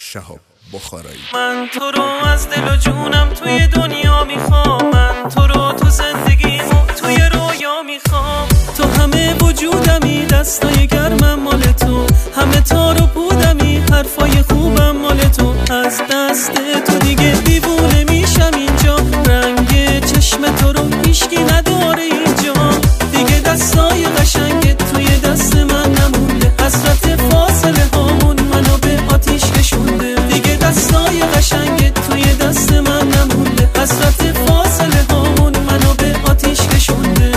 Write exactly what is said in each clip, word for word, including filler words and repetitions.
شهاب بخارایی. من تو رو از دل و جونم توی دنیا میخوام، من تو رو تو زندگیمو توی رویا میخوام. تو همه وجودمی، دستای گرمم مال تو، همه تار و پودمی، حرفای خوبم مال تو. از دست تو دیگه دیوونه میشم اینجا، رنگ چشم تو رو هیشکی نداره اینجا. دیگه دستای قشنگت توی دست من نمونده، حسرت فاصله هامون منو به آتیش کشونده. دیگه دستای قشنگت توی دست من نمونده، حسرت فاصله هامون منو به آتیش کشونده.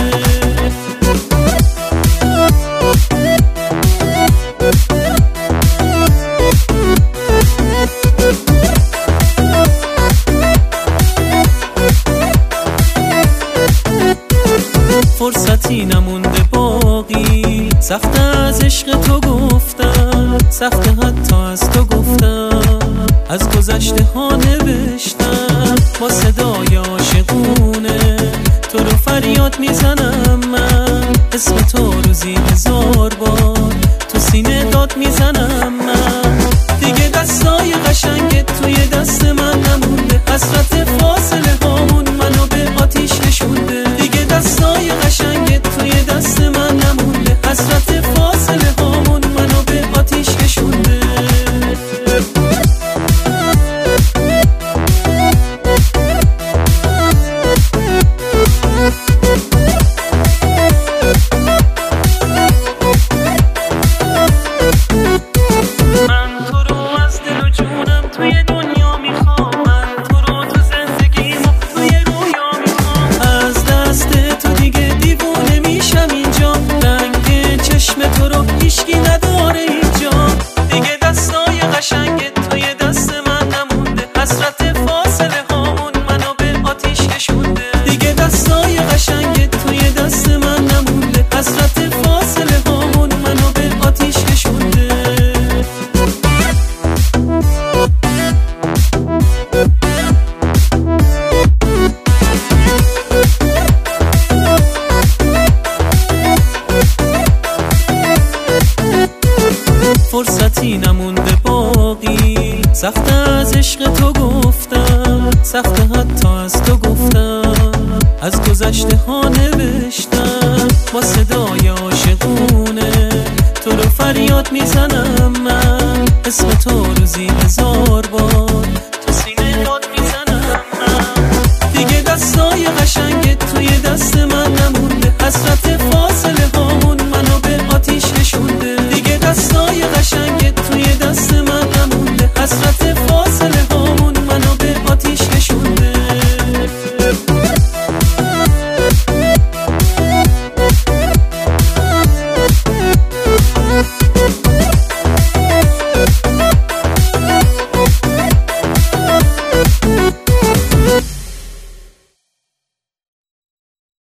فرصتی نمونده باقی، سخت از عشق تو گفتم، سخت حتی از تو گفتم، از گذشته ها نوشتم. با صدای عاشقونه تو رو فریاد میزنم، من اسم تو روزی هزار بار تو سینه داد میزنم. من دیگه دستای قشنگت توی دست من نمونده، حسرت فاصله هامون منو به آتیش کشونده. دیگه دستای قشنگت توی دست من نمونده، حسرت فاصله هامون منو به آتیش کشونده. من تو رو از دل و جونم توی دنیا میخوام، من تو رو تو زندگیمو توی رویا میخوام. از دست تو دیگه دیوونه میشم اینجا، رنگ چشم تو رو هیشکی نداره اینجا. دیگه دستای قشنگت توی دست من نمونده، حسرت فاصله هامون منو به آتیش کشونده. دیگه دستای قشنگت توی دست من نمونده، حسرت فاصله هامون منو به آتیش کشونده. فرصتی نمونده باقی، سخت از عشق تو گفتم، سخت حتی از تو گفتم، از گذشته ها نوشتم. با صدای عاشقونه تو رو فریاد میزنم، من اسم تو روزی هزار بار تو سینه داد میزنم. من دیگه دستای قشنگت توی دست من نمونده، حسرت فاصله هامون منو به آتیش کشونده. دیگه دستای قشنگت توی دست من نمونده، حسرت فاصله